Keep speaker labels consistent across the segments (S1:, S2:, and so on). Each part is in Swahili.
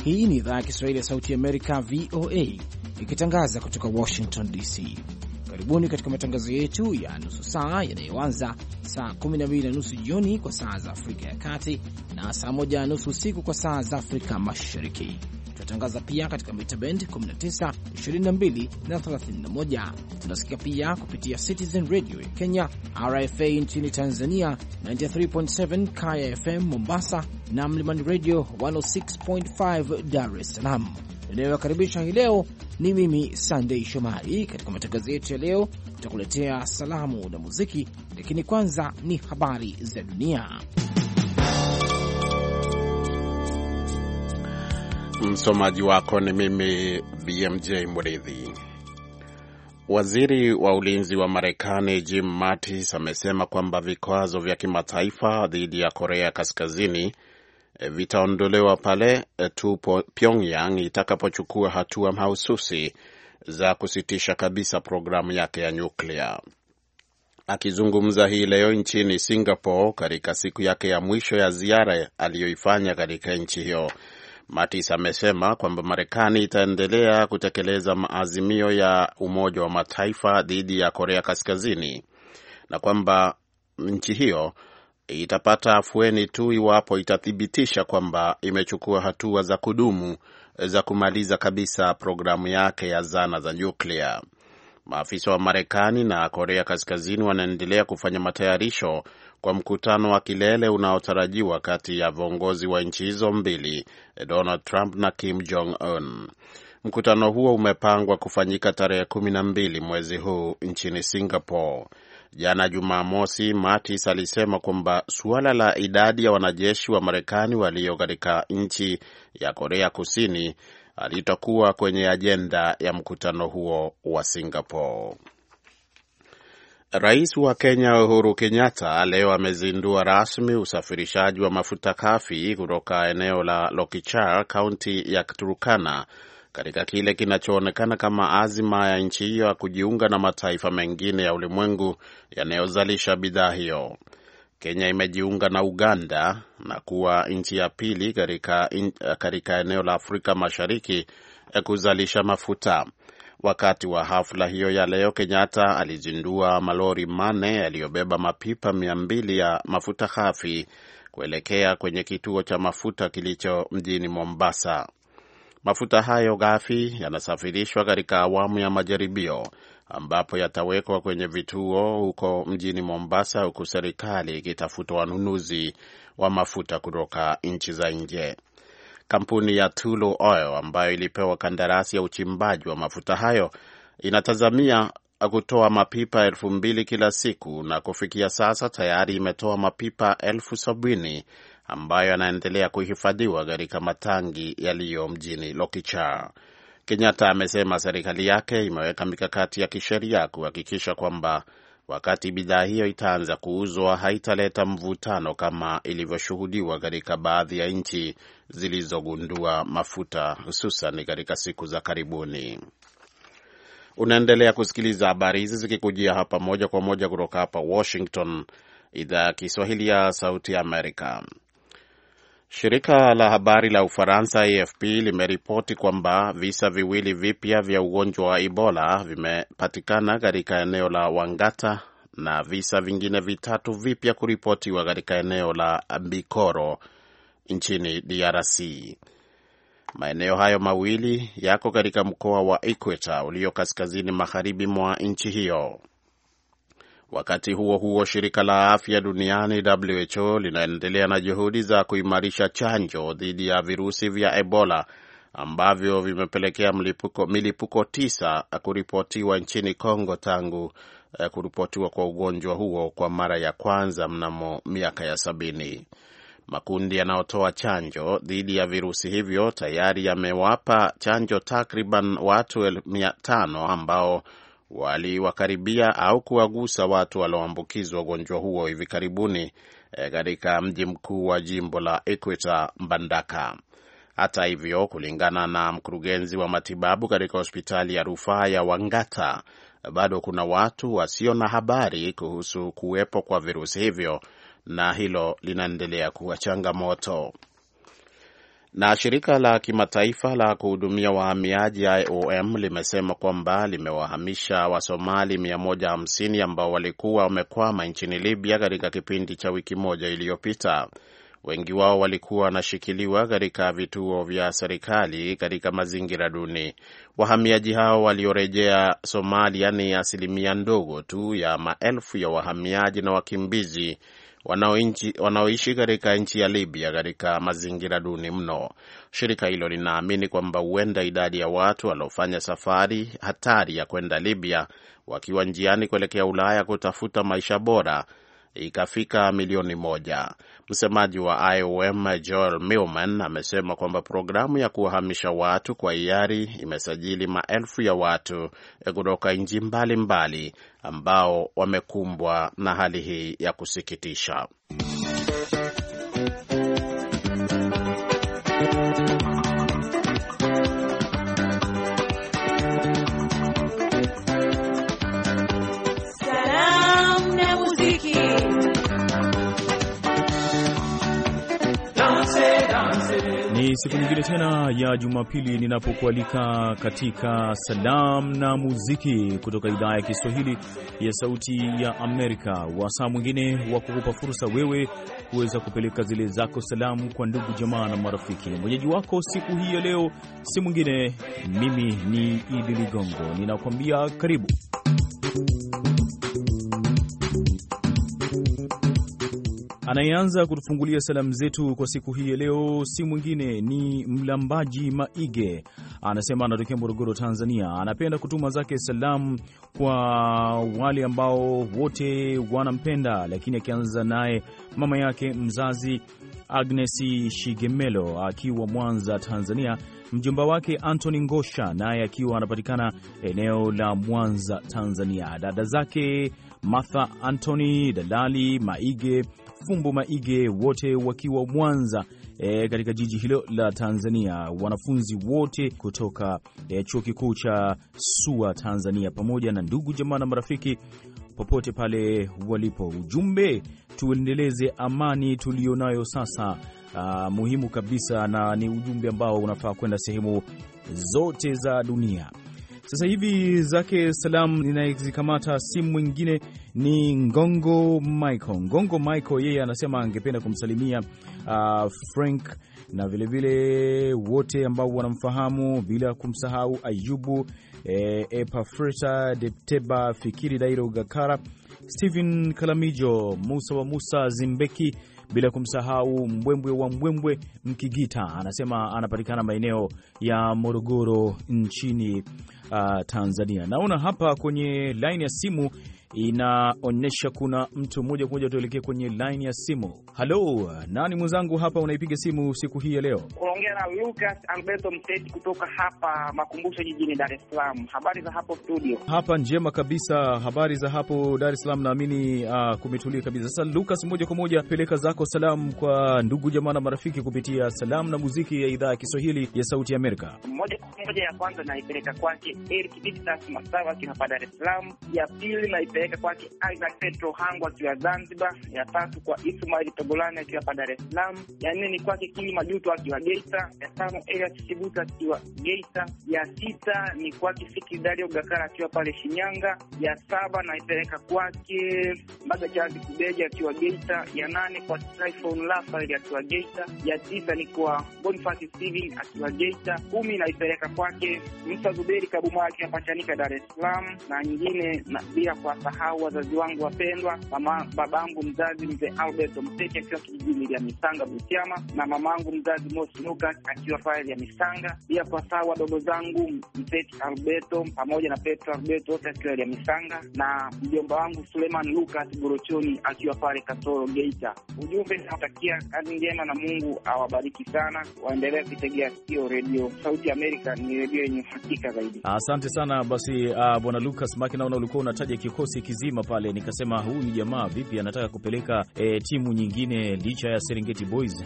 S1: Hii ni idhaa ya Kiswahili ya Sauti ya Amerika, VOA, ikitangaza kutoka Washington DC. Karibuni katika matangazo yetu ya nusu saa yanayoanza saa 12:30 jioni kwa saa za Afrika ya Kati na saa 1:30 usiku kwa saa za Afrika Mashariki. Tunatangaza pia katika mita band 19, 22 na 31. Tunasikia pia kupitia Citizen Radio ya Kenya, RFA nchini Tanzania, 93.7 Kaya FM Mombasa na Mlimani Radio 106.5 Dar es Salaam. Ninayowakaribisha hii leo ni mimi Sunday Shomari. Katika matangazo yetu ya leo tutakuletea salamu na muziki, lakini kwanza ni habari za dunia.
S2: Msomaji wako ni mimi BMJ Mridhi. Waziri wa ulinzi wa Marekani Jim Mattis amesema kwamba vikwazo vya kimataifa dhidi ya Korea Kaskazini vitaondolewa pale tu Pyongyang itakapochukua hatua mahususi za kusitisha kabisa programu yake ya nyuklia. Akizungumza hii leo nchini Singapore katika siku yake ya mwisho ya ziara aliyoifanya katika nchi hiyo, Mattis amesema kwamba Marekani itaendelea kutekeleza maazimio ya Umoja wa Mataifa dhidi ya Korea Kaskazini na kwamba nchi hiyo itapata afueni tu iwapo itathibitisha kwamba imechukua hatua za kudumu za kumaliza kabisa programu yake ya zana za nyuklia. Maafisa wa Marekani na Korea Kaskazini wanaendelea kufanya matayarisho kwa mkutano wa kilele unaotarajiwa kati ya viongozi wa nchi hizo mbili, Donald Trump na Kim Jong-un. Mkutano huo umepangwa kufanyika tarehe 12 mwezi huu nchini Singapore. Jana Jumamosi, Mattis alisema kwamba suala la idadi ya wanajeshi wa Marekani walio katika nchi ya Korea Kusini alitakuwa kwenye ajenda ya mkutano huo wa Singapore. Rais wa Kenya Uhuru Kenyatta leo amezindua rasmi usafirishaji wa mafuta ghafi kutoka eneo la Lokichar, kaunti ya Turkana, katika kile kinachoonekana kama azima ya nchi hiyo ya kujiunga na mataifa mengine ya ulimwengu yanayozalisha bidhaa hiyo. Kenya imejiunga na Uganda na kuwa nchi ya pili katika eneo la Afrika Mashariki kuzalisha mafuta. Wakati wa hafla hiyo ya leo, Kenyatta alizindua malori 4 yaliyobeba mapipa 200 ya mafuta ghafi kuelekea kwenye kituo cha mafuta kilicho mjini Mombasa. Mafuta hayo ghafi yanasafirishwa katika awamu ya majaribio ambapo yatawekwa kwenye vituo huko mjini Mombasa, huku serikali ikitafuta wanunuzi wa mafuta kutoka nchi za nje. Kampuni ya Tullow Oil ambayo ilipewa kandarasi ya uchimbaji wa mafuta hayo inatazamia kutoa mapipa 2,000 kila siku, na kufikia sasa tayari imetoa mapipa 70,000 ambayo yanaendelea kuhifadhiwa katika matangi yaliyo mjini Lokichar. Kenyatta amesema serikali yake imeweka mikakati ya kisheria kuhakikisha kwamba wakati bidhaa hiyo itaanza kuuzwa haitaleta mvutano kama ilivyoshuhudiwa katika baadhi ya nchi zilizogundua mafuta, hususan katika siku za karibuni. Unaendelea kusikiliza habari hizi zikikujia hapa moja kwa moja kutoka hapa Washington, idhaa ya Kiswahili ya Sauti ya Amerika. Shirika la habari la Ufaransa AFP limeripoti kwamba visa viwili vipya vya ugonjwa wa Ebola vimepatikana katika eneo la Wangata na visa vingine 3 vipya kuripotiwa katika eneo la Bikoro nchini DRC. Maeneo hayo mawili yako katika mkoa wa Equator ulio kaskazini magharibi mwa nchi hiyo. Wakati huo huo, shirika la afya duniani WHO linaendelea na juhudi za kuimarisha chanjo dhidi ya virusi vya Ebola ambavyo vimepelekea milipuko 9 kuripotiwa nchini Kongo tangu kuripotiwa kwa ugonjwa huo kwa mara ya kwanza mnamo miaka ya 70. Makundi yanayotoa chanjo dhidi ya virusi hivyo tayari yamewapa chanjo takriban watu 500 ambao waliwakaribia au kuwagusa watu walioambukizwa ugonjwa huo hivi karibuni katika mji mkuu wa jimbo la Equator, Mbandaka. Hata hivyo, kulingana na mkurugenzi wa matibabu katika hospitali ya rufaa ya Wangata, bado kuna watu wasio na habari kuhusu kuwepo kwa virusi hivyo na hilo linaendelea kuwa changamoto. Na shirika la kimataifa la kuhudumia wahamiaji IOM limesema kwamba limewahamisha Wasomali 150 ambao walikuwa wamekwama nchini Libya katika kipindi cha wiki moja iliyopita. Wengi wao walikuwa wanashikiliwa katika vituo vya serikali katika mazingira duni. Wahamiaji hao waliorejea Somalia ni asilimia ndogo tu ya maelfu ya wahamiaji na wakimbizi wanaoishi katika nchi ya Libya katika mazingira duni mno. Shirika hilo linaamini kwamba huenda idadi ya watu waliofanya safari hatari ya kwenda Libya wakiwa njiani kuelekea Ulaya kutafuta maisha bora ikafika milioni 1. Msemaji wa IOM Joel Millman amesema kwamba programu ya kuwahamisha watu kwa hiari imesajili maelfu ya watu kutoka nchi mbalimbali ambao wamekumbwa na hali hii ya kusikitisha.
S3: Ni siku nyingine tena ya Jumapili ninapokualika katika Salamu na Muziki kutoka idhaa ya Kiswahili ya Sauti ya Amerika. Wasaa mwingine wa kukupa fursa wewe kuweza kupeleka zile zako salamu kwa ndugu jamaa na marafiki. Mwenyeji wako siku hii ya leo si mwingine, mimi ni Idi Ligongo. Ninakwambia karibu. Anayeanza kutufungulia salamu zetu kwa siku hii ya leo si mwingine ni Mlambaji Maige. Anasema anatokea Morogoro, Tanzania. Anapenda kutuma zake salamu kwa wale ambao wote wanampenda, lakini akianza naye mama yake mzazi Agnes Shigemelo akiwa Mwanza, Tanzania, mjomba wake Anthony Ngosha naye akiwa anapatikana eneo la Mwanza, Tanzania, dada zake Martha Anthony, Dalali Maige, Fumbo Maige, wote wakiwa Mwanza katika jiji hilo la Tanzania, wanafunzi wote kutoka chuo kikuu cha SUA Tanzania, pamoja na ndugu jamaa na marafiki popote pale walipo. Ujumbe, tuendeleze amani tulionayo sasa. Muhimu kabisa, na ni ujumbe ambao unafaa kwenda sehemu zote za dunia. Sasa hivi zake salamu ninayezikamata simu mwingine ni Ngongo Michael. Ngongo Michael yeye anasema angependa kumsalimia Frank na vilevile wote ambao wanamfahamu, bila kumsahau Ayubu Epafreta Depteba, Fikiri Dairo Gakara, Steven Kalamijo, Musa wa Musa Zimbeki, bila kumsahau Mbwembwe wa Mbwembwe Mkigita. Anasema anapatikana maeneo ya Morogoro nchini Tanzania. Naona hapa kwenye line ya simu inaonyesha kuna mtu mmoja. Tuelekee kwenye line ya simu. Halo, nani mwenzangu hapa unaipiga simu siku hii ya leo?
S4: Unaongea na Lucas Alberto Mteti kutoka hapa Makumbusho jijini Dar es Salaam. Habari za hapo studio?
S3: Hapa njema kabisa. Habari za hapo Dar es Salaam, naamini kumetulia kabisa. Sasa Lucas, moja kwa moja peleka zako salamu kwa ndugu jamaa na marafiki kupitia Salamu na Muziki ya idhaa ya Kiswahili ya Sauti ya Amerika.
S4: Moja kwa moja, ya kwanza naipeleka kwake Eric Bitas Masawa akiwa hapa Dar es Salaam. Ya pili naipeleka kwake Isaac Petro Hangu akiwa Zanzibar. Ya tatu kwa Ismail Togolani akiwa hapa Dar es Salaam. Ya nne ni kwake Kili Majuto akiwa Geita. Ya tano Elias Chibuta akiwa Geita. Ya sita ni kwake Fikiri Dario Gakara akiwa pale Shinyanga. Ya saba naipeleka kwake Mbaga Chazi Kubeja akiwa Geita. Ya nane kwa Typhoon Rafael akiwa Geita. Ya tisa ni kwa Boniface Steven akiwa Geita. 10 naipeleka kwake Musa Zuberi Kabuma akiwa Pachanika Dar es Salaam. Na nyingine na bila kwa sahau wazazi wangu wapendwa, babangu mzazi mzee Alberto Mteti akiwa kijijini ya Misanga Butiama, na mamangu mzazi Mosi Lucas akiwa pale ya Misanga. Pia kwa sahau wadogo zangu Mteti Alberto pamoja na Petro Alberto wote akiwa ya Misanga, na mjomba wangu Suleiman Lucas Gorochoni akiwa pale Katoro Geita. Ujumbe nawatakia kazi njema na Mungu awabariki sana. Waendelee kutegea sikio Radio Sauti Amerika, ni radio yenye hakika zaidi.
S3: Asante sana. Basi bwana Lucas, maki naona ulikuwa unataja kikosi kikosi kizima pale, nikasema huyu jamaa vipi anataka kupeleka timu nyingine licha ya Serengeti Boys.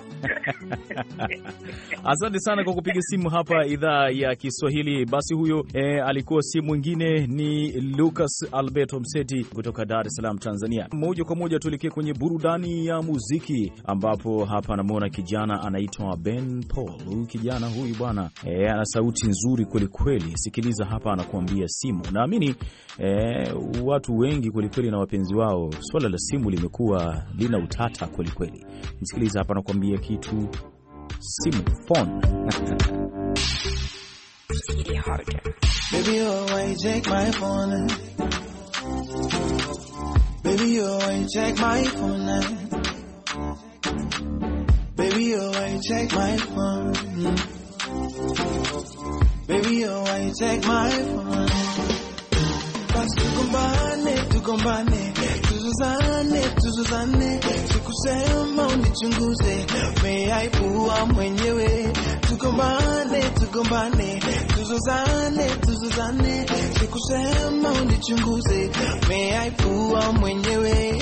S3: Asante sana kwa kupiga simu hapa idhaa ya Kiswahili. Basi huyo alikuwa si mwingine ni Lucas Alberto Mseti kutoka Dar es Salaam, Tanzania. Moja kwa moja tuelekee kwenye burudani ya muziki, ambapo hapa namuona kijana anaitwa Ben Paul. Huyu kijana huyu bwana ana sauti nzuri kweli kweli. Sikiliza hapa anakuambia simu. Naamini watu wengi kweli kweli na wapenzi wao, swala la simu limekuwa lina utata kweli kweli. Msikiliza hapa anakuambia kitu simu, phone.
S5: Baby, oh, why you take my phone? Baby, oh, why you take my phone? Baby, oh, why you take my phone? Baby, oh, why you take my phone? Basi tugombane, tuzuzane, sikusema unichunguze, umeaibua mwenyewe. Tugombane, tuzuzane, sikusema unichunguze, umeaibua mwenyewe.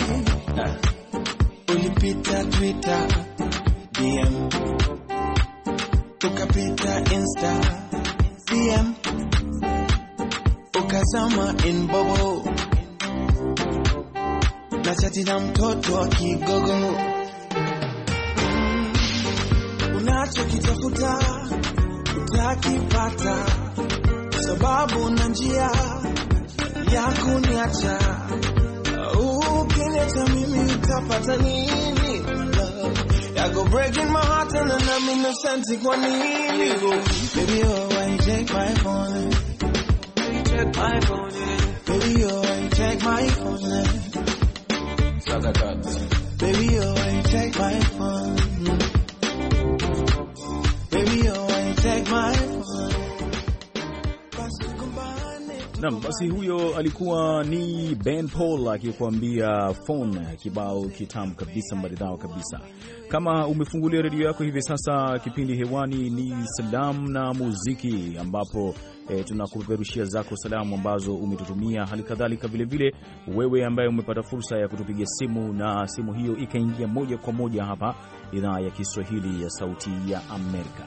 S5: Ulipita Twitter, DM, ukapita Insta, DM, ukazama in bubble, na chati na mtoto wa kigogo. Unachokitafuta utakipata, sababu na njia ya kuniacha. Ukiniacha mimi utapata nini? I go breaking my heart and I'm innocent kwa nini? Baby, oh, why you take my phone? You take my phone, yeah. Baby, oh, why you take my phone? Baby, oh, why you take my phone? Baby, oh, why you take my phone?
S3: Naam, basi huyo alikuwa ni Ben Paul akikwambia phone, kibao kitamu kabisa, maridhawa kabisa. Kama umefungulia redio yako hivi sasa, kipindi hewani ni Salamu na Muziki, ambapo tunakupeperushia zako salamu ambazo umetutumia. Hali kadhalika vile vile wewe ambaye umepata fursa ya kutupigia simu na simu hiyo ikaingia moja kwa moja hapa idhaa ya Kiswahili ya Sauti ya Amerika.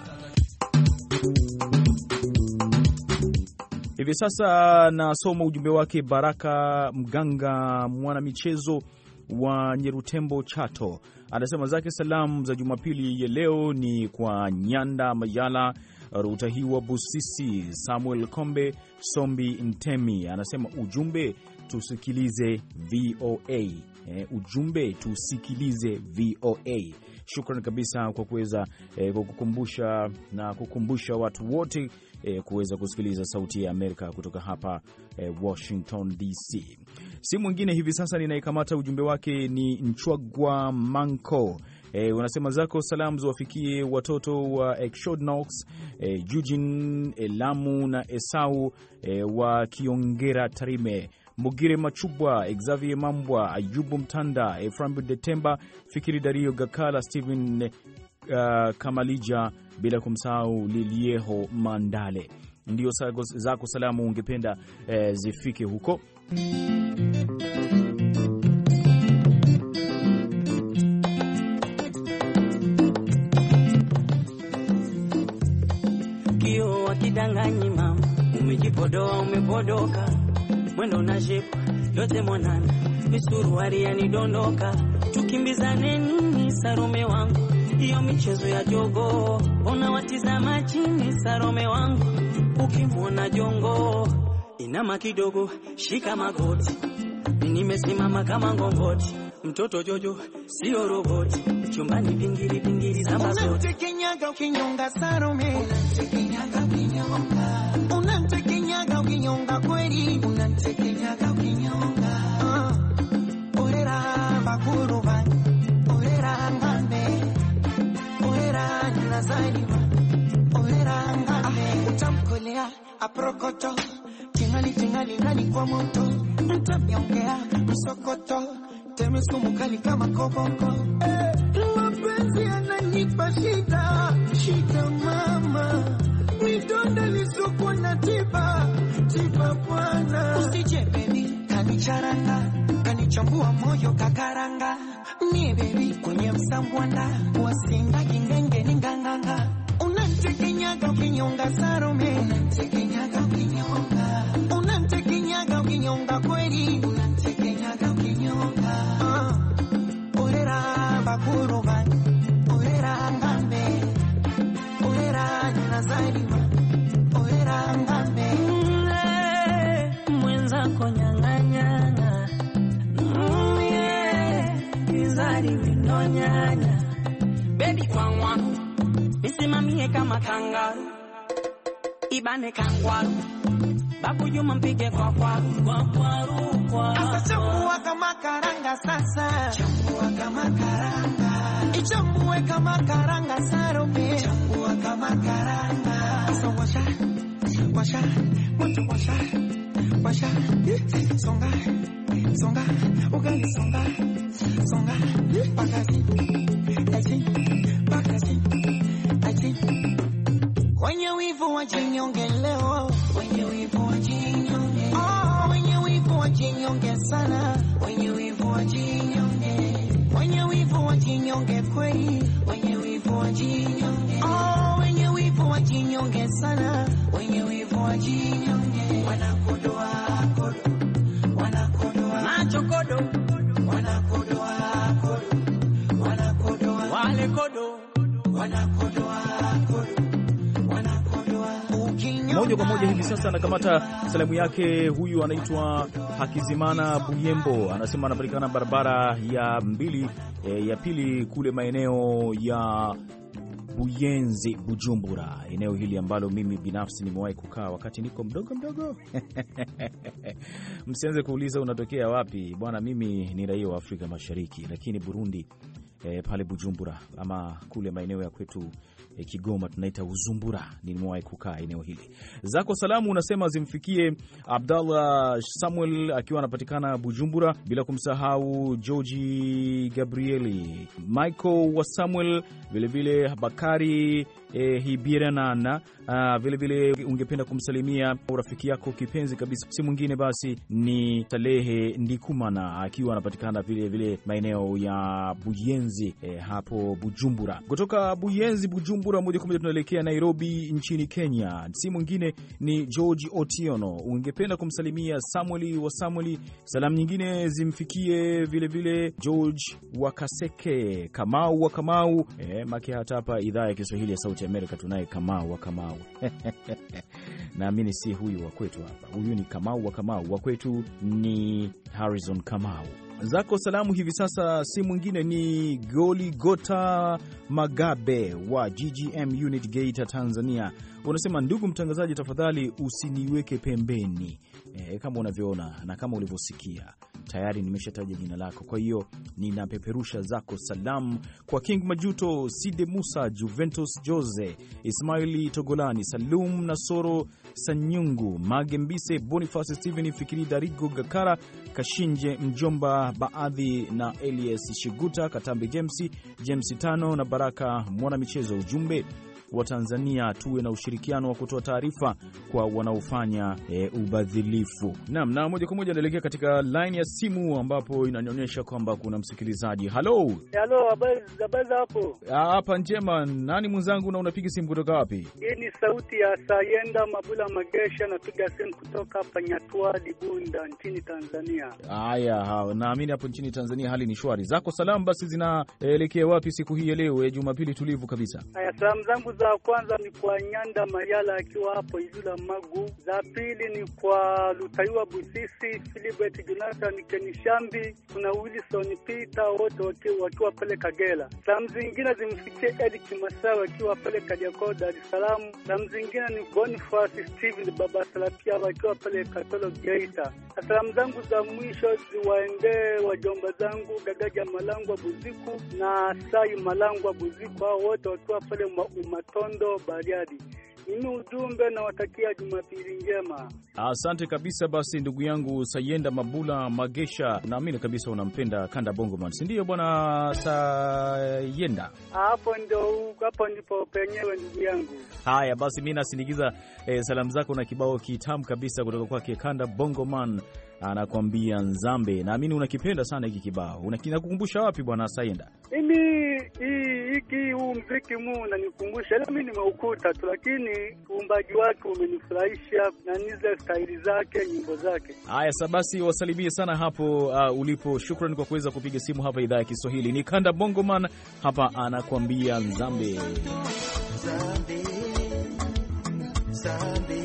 S3: Hivi sasa nasoma ujumbe wake Baraka Mganga, mwanamichezo wa Nyerutembo, Chato. Anasema zake salamu za Jumapili ya leo ni kwa Nyanda Mayala, Rutahiwa Busisi, Samuel Kombe, Sombi Ntemi. Anasema ujumbe tusikilize VOA. Ujumbe tusikilize VOA. Shukrani kabisa kwa kuweza kukukumbusha na kukumbusha watu wote kuweza kusikiliza Sauti ya Amerika kutoka hapa Washington DC. Si mwingine hivi sasa ninaikamata ujumbe wake ni Nchwagwa Manko. Unasema zako salamu ziwafikie watoto wa Exodnox, Eugene, Elamu na Esau wa Kiongera Tarime, Mugire Machubwa, Xavier Mambwa, Ayubu Mtanda, Eframbu Detemba, Fikiri Dario Gakala, Steven Kamalija, bila kumsahau Lilieho Mandale. Ndio zako salamu ungependa zifike huko.
S6: Kio wakidanganyi mama, umejipodoa umepodoka, mwendo na shepu yote mwanana, misuruari yanidondoka, tukimbizane nini Sarome wangu, hiyo michezo ya jogo, ona watizama chini Sarome wangu, ukimwona jongo inama kidogo, shika magoti, nimesimama kama ngongoti, mtoto Jojo sio roboti, chumbani pingiri pingiri zamba zote.
S5: Unantekenyaga ukinyonga Sarome, unantekenyaga ukinyonga, unantekenyaga ukinyonga kweli, unantekenyaga ukinyonga. Orera bakuruba, orera ngame, orera nazalima, orera ngame. Utamkolea aprokoto, tingali tingali ndani kwa moto, mtamyongea msokoto, temesumu kali kama kobongo. Mapenzi yananipa shida, shida mama, midonda lisokuwa na tiba, tiba bwana. Usije baby, kanicharanga, moyo kakaranga mie baby kwenye msambwanda wasinga gingenge ninganganga unantekenyaga ukinyonga Salome unantekenyaga ukinyonga unantekenyaga ukinyonga kweli unantekenyaga ukinyonga orera bakuruga orera ngambe orera nazarima orera ngambe
S6: mwenza konyanganyanga izari winonyanya baby kwangwa nisimamie kama kangaru ibane kangwaru bakujuma mpige kwa kwaru
S5: sasa chambua kama karanga sasa chambua kama karanga ichambue kama karanga Salome chambua kama karanga sasa washa moto washa songa ugali songa pakazi achi wenye wivu wajinyonge leo wenye wivu wajinyonge wenye wivu wajinyonge sana wenye wivu wajinyonge wenye wivu wajinyonge kweli wenye wivu wajinyonge wenye wivu wajinyonge sana wenye wivu wajinyonge wanakodoa
S6: macho kodo
S5: wanakodoa
S6: wale kodo
S5: wanakodoa
S3: moja kwa moja hivi sasa anakamata salamu yake. Huyu anaitwa Hakizimana Buyembo, anasema anapatikana barabara ya ya pili kule maeneo ya Buyenzi, Bujumbura, eneo hili ambalo mimi binafsi nimewahi kukaa wakati niko mdogo. Msianze kuuliza unatokea wapi bwana, mimi ni raia wa Afrika Mashariki, lakini Burundi pale Bujumbura ama kule maeneo ya kwetu Kigoma tunaita Uzumbura, nimewahi kukaa eneo hili. Zako salamu unasema zimfikie Abdallah Samuel akiwa anapatikana Bujumbura, bila kumsahau George Gabrieli, Michael wa Samuel, vile Bakari Hibiranana, vile ungependa kumsalimia rafiki yako kipenzi kabisa, si mwingine basi ni Salehe Ndikumana akiwa anapatikana vile maeneo ya Buyenzi hapo Bujumbura. Kutoka Buyenzi Bujumbura moja kwa moja tunaelekea Nairobi nchini Kenya, si mwingine ni George Otiono, ungependa kumsalimia Samueli wa Samueli. Salamu nyingine zimfikie vile George wa Kaseke, Kamau wa Kamau, maki hata hapa idhaa ya Kiswahili ya Sauti Amerika tunaye Kamau wa Kamau. Naamini si huyu wa kwetu hapa, huyu ni Kamau wa Kamau, wa kwetu ni Harrison Kamau. Zako salamu hivi sasa si mwingine ni Goligota Magabe wa GGM Unit Gate Tanzania. Unasema, ndugu mtangazaji, tafadhali usiniweke pembeni. Kama unavyoona na kama ulivyosikia tayari nimeshataja jina lako, kwa hiyo ninapeperusha zako salamu kwa King Majuto, Side Musa, Juventus Jose, Ismaili Togolani, Salum Nasoro Sanyungu, Magembise, Boniface Steven, Fikiri Darigo, Gakara Kashinje, Mjomba Baadhi na Elias Shiguta, Katambi James Tano na Baraka Mwana Michezo. Ujumbe wa Tanzania, tuwe na ushirikiano wa kutoa taarifa kwa wanaofanya ubadhilifu. Naam, na moja kwa moja naelekea katika line ya simu ambapo inanionyesha kwamba kuna msikilizaji. Hello,
S7: habari hapo?
S3: Hapa njema. Nani mwenzangu na unapiga simu kutoka wapi?
S7: Hii ni sauti ya Sayenda Mabula Magesha, napiga simu kutoka hapa Nyatwali Bunda nchini Tanzania.
S3: Haya, naamini hapo nchini Tanzania hali ni shwari. Zako salamu basi zinaelekea wapi siku hii ya leo, Jumapili tulivu kabisa?
S7: Haya, salamu zangu za kwanza ni kwa Nyanda Mayala akiwa hapo Izula Magu. Za pili ni kwa Lutaiwa Busisi, Philibert Jonathan Kenishambi, kuna Wilson Peter, wote wakiwa pale Kagera. Salamu zingine zimfikie Eric Masawa akiwa pale Kajako Dar es Salaam. Salamu zingine ni Boniface Steven Baba Salapia wakiwa pale Katolo Geita. Salamu zangu za mwisho ziwaendee wajomba zangu Gagaja Malangwa Buziku na Sai Malangwa Buziku, hao wote wakiwa pale Umatondo Bariadi. Mimi ujumbe na watakia Jumapili njema.
S3: Asante kabisa. Basi ndugu yangu Sayenda Mabula Magesha, naamini kabisa unampenda Kanda Bongo Man, si ndio bwana Sayenda?
S7: Hapo ndipo penyewe ndugu yangu.
S3: Haya basi, mimi nasindikiza salamu zako na kibao kitamu kabisa kutoka kwake Kanda Bongo Man anakuambia Nzambe. Naamini unakipenda sana hiki kibao. Unakukumbusha wapi bwana Sayenda?
S7: Mimi huu mziki unanikumbusha, mimi nimeukuta tu, lakini uumbaji wake umenifurahisha na niza staili zake, nyimbo zake.
S3: Haya, basi wasalimie sana hapo ulipo. Shukrani kwa kuweza kupiga simu hapa idhaa ya Kiswahili. Ni Kanda Bongoman hapa anakuambia Nzambe.
S5: Nzambe, Nzambe.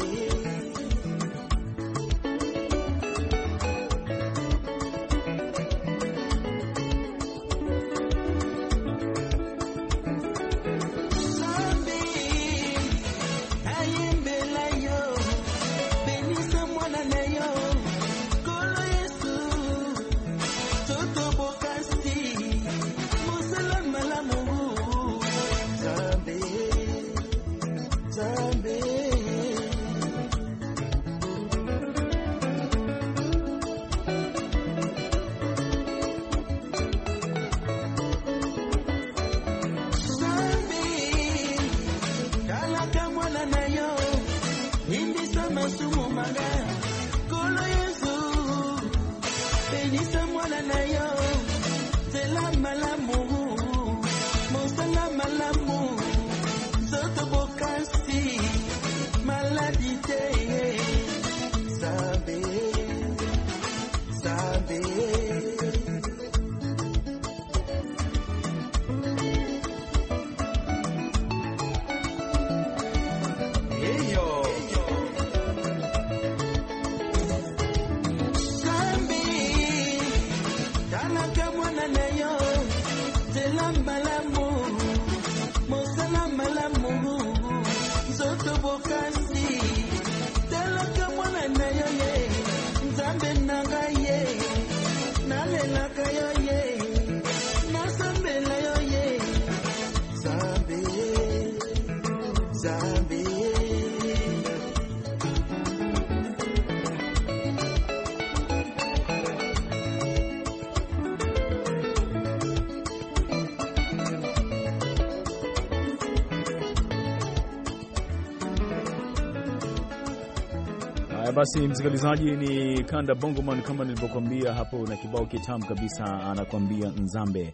S3: Basi msikilizaji, ni Kanda Bongoman kama nilivyokuambia hapo, na kibao kitamu kabisa anakuambia Nzambe.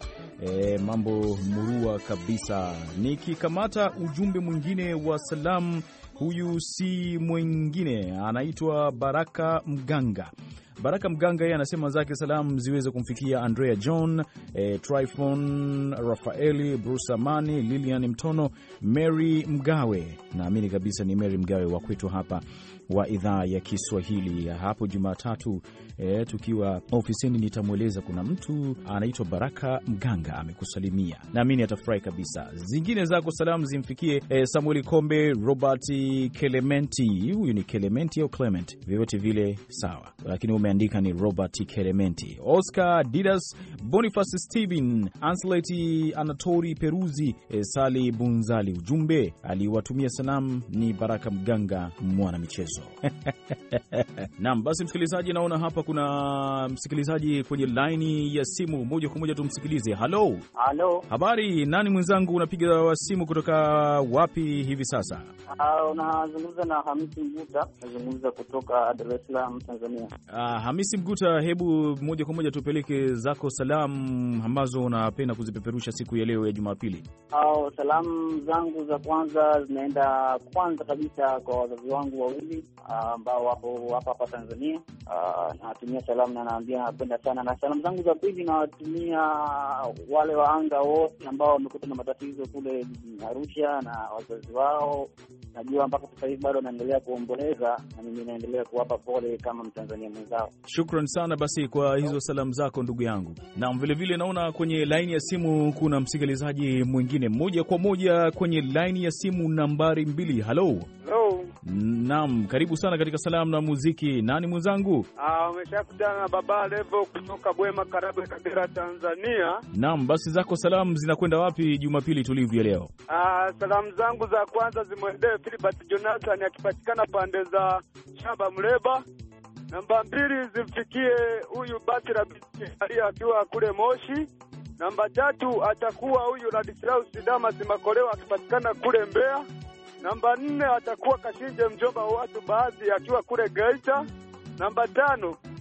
S3: Mambo murua kabisa. Nikikamata ujumbe mwingine wa salamu, huyu si mwingine, anaitwa Baraka Mganga. Baraka Mganga yeye anasema zake salamu ziweze kumfikia Andrea John, Tryphon Rafaeli, Bruce Amani, Lilian Mtono, Mary Mgawe. Naamini kabisa ni Mary Mgawe wa kwetu hapa wa idhaa ya Kiswahili. Hapo Jumatatu tukiwa ofisini nitamweleza kuna mtu anaitwa Baraka Mganga amekusalimia. Naamini atafurahi kabisa. Zingine zako salamu zimfikie Samuel Kombe, Robert Clementi. Huyu ni Clementi au Clement, vyovyote vile sawa, lakini umeandika ni Robert Clementi. Oscar Didas, Boniface Steven, Anseleti Anatori Peruzi, Sali Bunzali. Ujumbe aliwatumia salamu ni Baraka Mganga, mwana michezo. Naam, basi msikilizaji, naona hapa kuna msikilizaji kwenye laini ya simu. Moja kwa moja tumsikilize. Halo.
S8: Halo.
S3: Habari, nani mwenzangu, unapiga simu kutoka wapi hivi sasa?
S8: Unazungumza na Hamisi Mguta, nazungumza kutoka Dar es Salaam, Tanzania.
S3: Hamisi Mguta, hebu moja kwa moja tupeleke zako salamu ambazo unapenda kuzipeperusha siku ya leo ya Jumapili.
S8: Salamu zangu za kwanza zinaenda kwanza kabisa kwa wazazi wangu wawili ambao wapo hapa Tanzania. Nawatumia salamu na naambia napenda sana. Na salamu zangu za pili nawatumia wale waanga wote ambao wamekuta na matatizo kule Arusha na wazazi wao. Najua mpaka sasa hivi bado wanaendelea kuomboleza, na mimi naendelea kuwapa pole kama Mtanzania mwenzao.
S3: Shukran sana basi kwa hizo salamu zako ndugu yangu. Na vile vile naona kwenye laini ya simu kuna msikilizaji mwingine. Moja kwa moja kwenye laini ya simu nambari 2. Halo.
S9: Hello.
S3: Naam, karibu sana katika salamu na muziki. Nani mwenzangu?
S9: Umeshakutana na Baba Levo kutoka Bwema, Karagwe, Kagera, Tanzania.
S3: Naam, basi zako salamu zinakwenda wapi Jumapili tulivu ya leo?
S9: Salamu zangu za kwanza zimwendee Philbert Jonathan akipatikana pande za Shamba Mleba. Namba 2 zimfikie huyu Basira Bisaria akiwa kule Moshi. Namba 3 atakuwa huyu Ladislaus Damas Makoleo akipatikana kule Mbeya. Namba 4 atakuwa Kashinje mjomba wa watu baadhi akiwa kule Geita. Namba 5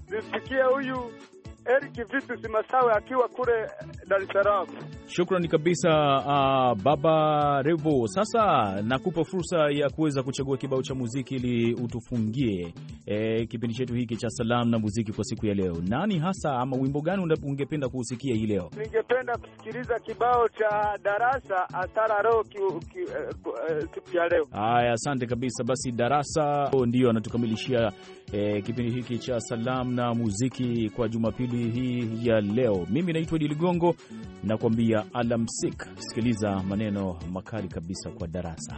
S9: zimfikie huyu Eric Vitus Masawe akiwa kule Dar es Salaam.
S3: Shukrani kabisa Baba Revo. Sasa nakupa fursa ya kuweza kuchagua kibao cha muziki ili utufungie kipindi chetu hiki cha salamu na muziki kwa siku ya leo. Nani hasa ama wimbo gani ungependa kuusikia hii leo?
S9: Ningependa kusikiliza kibao cha Darasa Asara Roho siku ya leo.
S3: Haya, asante kabisa. Basi Darasa ndio anatukamilishia kipindi hiki cha salamu na muziki kwa Jumapili hii ya leo. Mimi naitwa Idi Ligongo na kuambia alamsik. Sikiliza maneno makali kabisa kwa Darasa.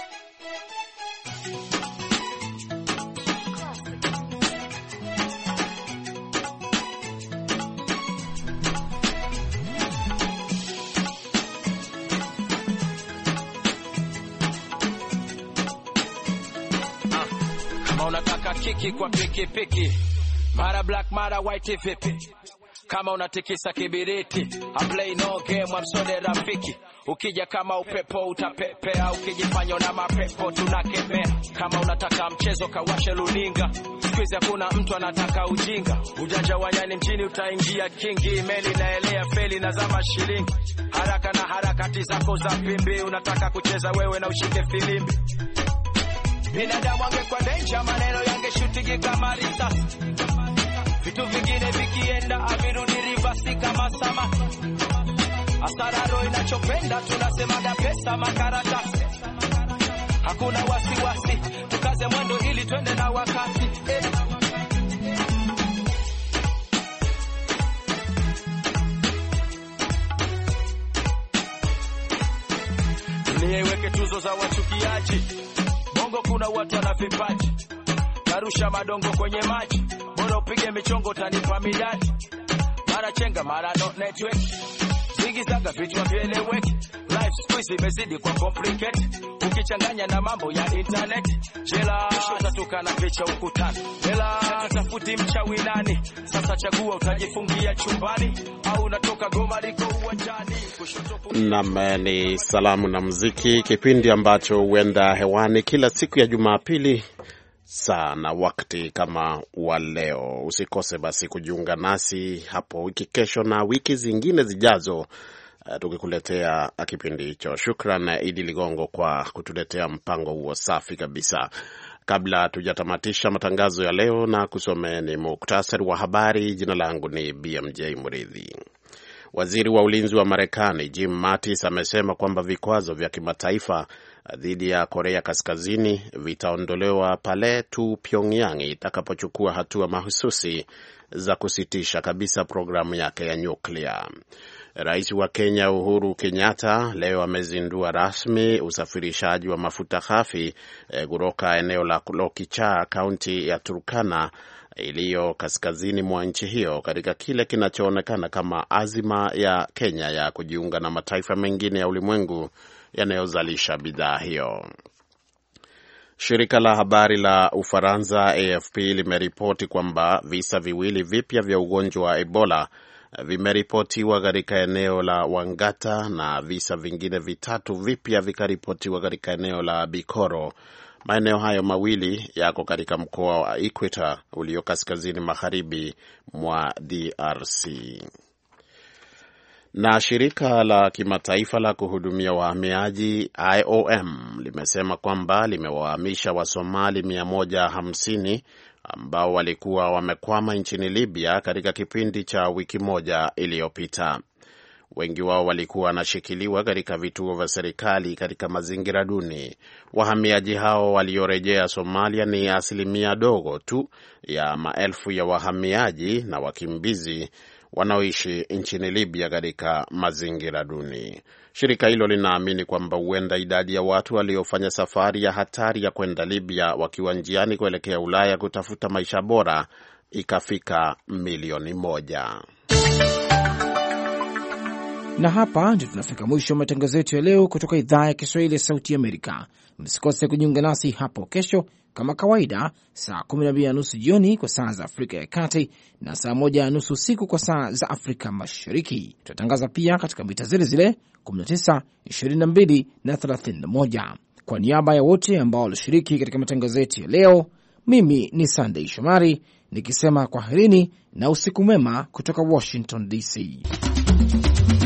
S10: Kama unataka kiki kwa piki piki, mara black mara white vipi? Kama unatikisa kibiriti, I play no game, I'm so de rafiki. Ukija kama upepo utapepea, ukijifanya na mapepo tunakemea. Kama unataka mchezo kawashe luninga, squeeze hakuna mtu anataka ujinga. Ujanja wa nyani mjini utaingia kingi, meli naelea feli na zama shilingi. Haraka na harakati zako za pimbi, unataka kucheza wewe na ushike filimbi. Binadamu angekuwa danger, maneno yangeshutingi kama risasi. Vitu vingine vikienda avirudi reverse kama sama. Asararo inachopenda tunasemaga pesa makaratasi. Hakuna wasiwasi, tukaze mwendo ili twende na wakati. Niweke tuzo za wachukiaji. Bongo kuna watu wana vipaji. Narusha madongo kwenye maji. Bora upige michongo tanipa midadi. Mara chenga mara no network. Zigi zaga vitu vieleweki. Life squeeze imezidi kwa complicate. Ukichanganya na mambo ya internet. Jela utatuka na picha ukutani. Jela tutafuti mchawi nani. Sasa chagua utajifungia chumbani au unatoka Goma liko uwanjani.
S2: Naam, ni salamu na muziki, kipindi ambacho huenda hewani kila siku ya Jumapili sana wakati kama wa leo. Usikose basi kujiunga nasi hapo wiki kesho na wiki zingine zijazo, tukikuletea kipindi hicho. Shukran Idi Ligongo kwa kutuletea mpango huo safi kabisa. Kabla tujatamatisha matangazo ya leo na kusomeni muktasari wa habari, jina langu ni BMJ Muridhi. Waziri wa ulinzi wa Marekani Jim Mattis amesema kwamba vikwazo vya kimataifa dhidi ya Korea Kaskazini vitaondolewa pale tu Pyongyang itakapochukua hatua mahususi za kusitisha kabisa programu yake ya nyuklia. Rais wa Kenya Uhuru Kenyatta leo amezindua rasmi usafirishaji wa mafuta ghafi kutoka eneo la Lokichar, kaunti ya Turkana iliyo kaskazini mwa nchi hiyo, katika kile kinachoonekana kama azima ya Kenya ya kujiunga na mataifa mengine ya ulimwengu yanayozalisha bidhaa hiyo. Shirika la habari la Ufaransa AFP limeripoti kwamba visa viwili vipya vya ugonjwa wa Ebola vimeripotiwa katika eneo la Wangata na visa vingine vitatu vipya vikaripotiwa katika eneo la Bikoro. Maeneo hayo mawili yako katika mkoa wa Equator ulio kaskazini magharibi mwa DRC. Na shirika la kimataifa la kuhudumia wahamiaji IOM limesema kwamba limewahamisha Wasomali 150 ambao walikuwa wamekwama nchini Libya katika kipindi cha wiki moja iliyopita. Wengi wao walikuwa wanashikiliwa katika vituo vya serikali katika mazingira duni. Wahamiaji hao waliorejea Somalia ni asilimia dogo tu ya maelfu ya wahamiaji na wakimbizi wanaoishi nchini Libya katika mazingira duni. Shirika hilo linaamini kwamba huenda idadi ya watu waliofanya safari ya hatari ya kwenda Libya wakiwa njiani kuelekea Ulaya kutafuta maisha bora ikafika milioni 1.
S1: Na hapa ndio tunafika mwisho wa matangazo yetu ya leo kutoka idhaa ya Kiswahili ya Sauti Amerika. Msikose kujiunga nasi hapo kesho kama kawaida saa 12:30 jioni kwa saa za Afrika ya Kati na saa 1:30 usiku kwa saa za Afrika Mashariki. Tutatangaza pia katika mita zile 19, 22 na 31. Kwa niaba ya wote ambao walishiriki katika matangazo yetu ya leo, mimi ni Sunday Shomari nikisema kwaherini na usiku mwema kutoka Washington DC.